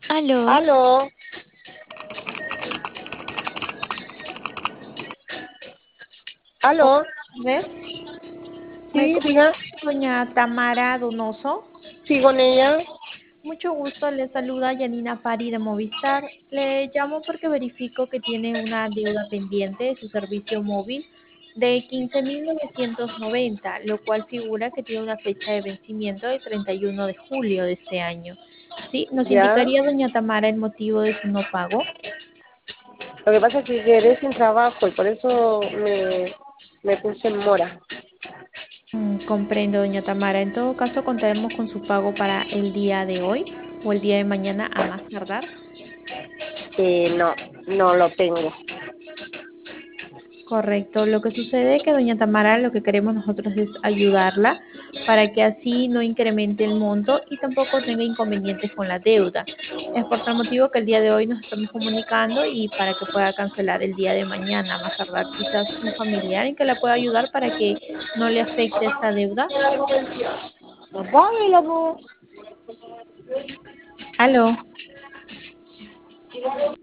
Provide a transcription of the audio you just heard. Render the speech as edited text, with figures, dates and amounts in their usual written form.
Aló, Aló, aló, ¿ves? Me sí, comunico diga, con doña Tamara Donoso. sí, con ella, Mucho gusto, le saluda Yanina Pari de Movistar. Le llamo porque verifico que tiene una deuda pendiente de su servicio móvil de 15.990, lo cual figura que tiene una fecha de vencimiento del 31 de julio de este año. ¿Sí? ¿Nos ya. indicaría, doña Tamara, el motivo de su no pago? Lo que pasa es que quedé sin trabajo y por eso me puse en mora. Comprendo, doña Tamara. En todo caso, contaremos con su pago para el día de hoy o el día de mañana a más tardar. No, no lo tengo. Correcto. Lo que sucede es que doña Tamara, lo que queremos nosotros es ayudarla para que así no incremente el monto y tampoco tenga inconvenientes con la deuda. Es por tal motivo que el día de hoy nos estamos comunicando y para que pueda cancelar el día de mañana, a más tardar quizás un familiar en que la pueda ayudar para que no le afecte esta deuda. Dámelo, po. Aló.